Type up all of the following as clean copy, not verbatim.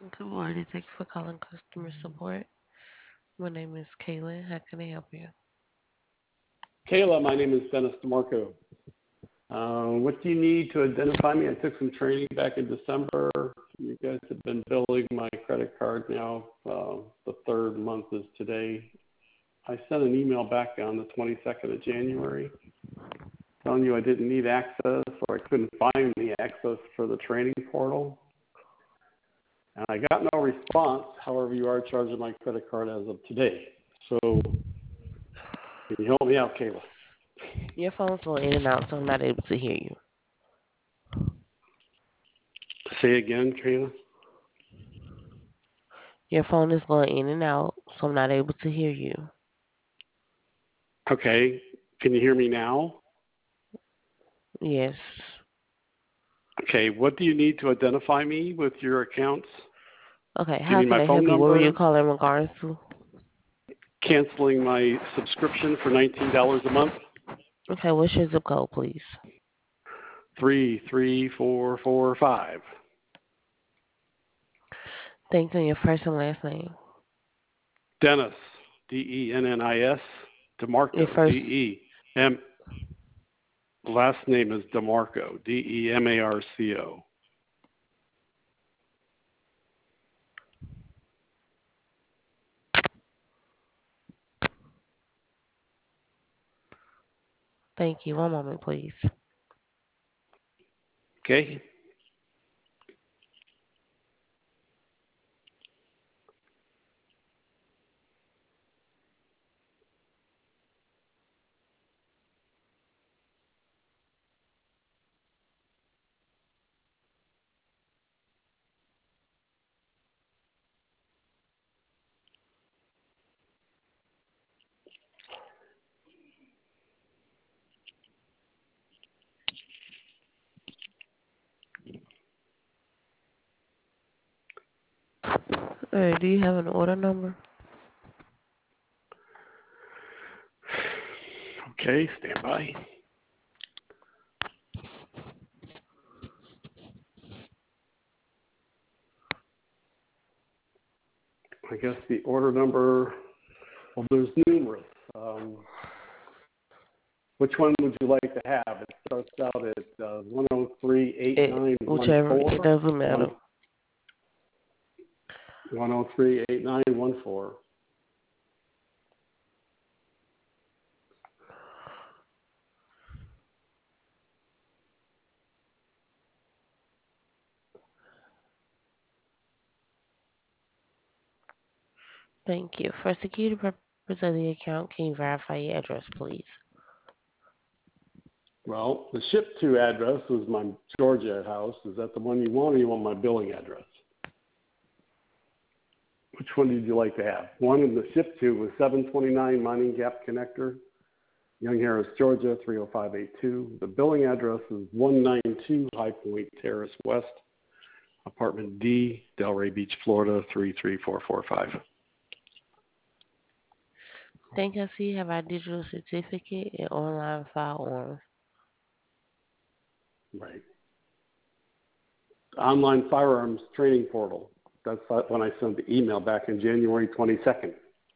Good morning. Thank you for calling customer support. My name is Kaylin. How can I help you? Kayla, my name is Dennis DeMarco. What do you need to identify me? I took some training back in December. You guys have been billing my credit card now. The third month is today. I sent an email back on the 22nd of January telling you I didn't need access or I couldn't find the access for the training portal. And I got no response. However, you are charging my credit card as of today. So can you help me out, Kayla? Your phone's going in and out, so I'm not able to hear you. Say again, Kayla. Your phone is going in and out, so I'm not able to hear you. Okay. Can you hear me now? Yes. Okay. What do you need to identify me with your accounts? Okay, Do you how need can my I help phone you? What were you number? calling in regards to? Canceling my subscription for $19 a month? Okay, what's your zip code, please? 33445. Thank you, and your first and last name. Dennis, Dennis, Your DeMarco, first. Dem. Last name is DeMarco, Demarco. Thank you. One moment, please. Okay. All right, do you have an order number? Okay, stand by. I guess the order number, well, there's numerous. Which one would you like to have? It starts out at Whichever. 1038914. It doesn't matter. 1038914. Thank you. For security purposes of the account, can you verify your address, please? Well, the ship to address is my Georgia house. Is that the one you want, or you want my billing address? Which one did you like to have? One in the ship to was 729 Mining Gap Connector, Young Harris, Georgia 30582. The billing address is 192 High Point Terrace West, Apartment D, Delray Beach, Florida 33445. Thank you. I see you have our digital certificate and online firearms. Right. Online firearms training portal. That's when I sent the email back in January 22nd,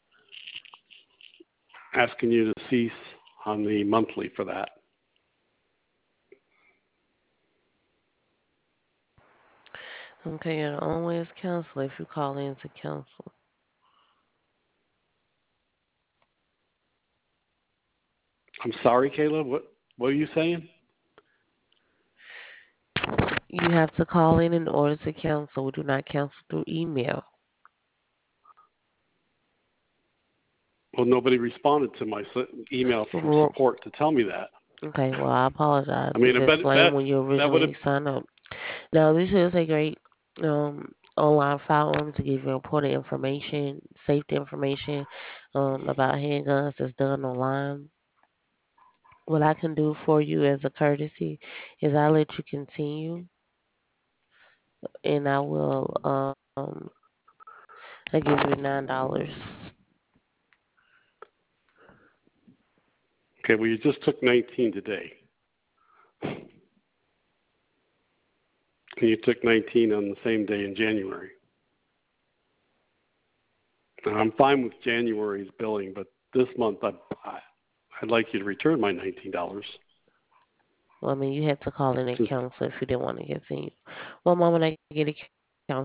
asking you to cease on the monthly for that. Okay, and always cancel if you call in to cancel. I'm sorry, Caleb. What are you saying? You have to call in order to cancel. We do not cancel through email. Well, nobody responded to my email from Well, support to tell me that. okay, well, I apologize. I mean, It's explained when you that would have. originally signed up. Now, this is a great online firearm to give you important information, safety information about handguns that's done online. What I can do for you as a courtesy is I'll let you continue, and I will I give you $9. Okay, well, you just took 19 today. And you took 19 on the same day in January. I'm fine with January's billing, but this month I'd like you to return my $19. Well, I mean, you had to call in and Since cancel if you didn't want to continue. One moment, I get a cancel, please.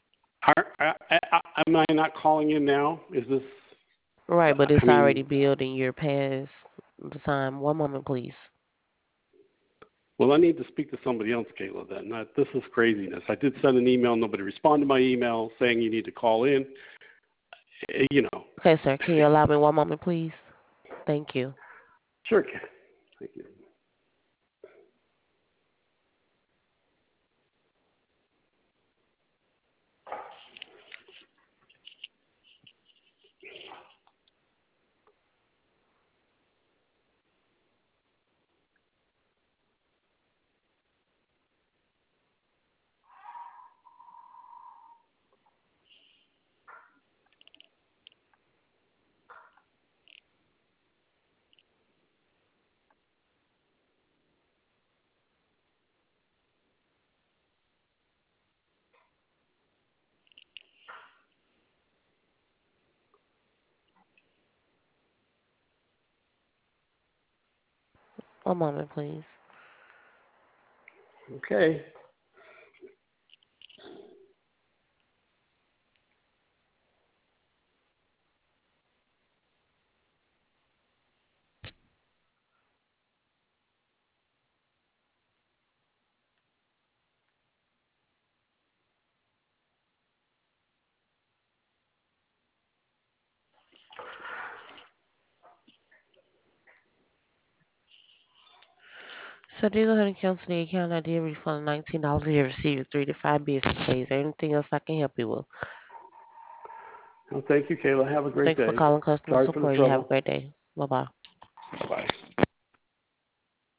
am I not calling in now? Is this? Right, but I it's already mean, billed and you're past the time. One moment, please. well, I need to speak to somebody else, Kayla. Then this is craziness. I did send an email. Nobody responded to my email saying you need to call in. You know. Okay, sir. Can you allow me one moment, please? Thank you. Sure, Kay. Thank you. One moment, please. Okay. So, do you go ahead and cancel the account? I did refund $19. You received it 3 to 5 business days. Is there anything else I can help you with? Well, thank you, Kayla. Have a great Thanks for day. calling customer Sorry for the support. You have a trouble. great day. Bye bye. Bye bye.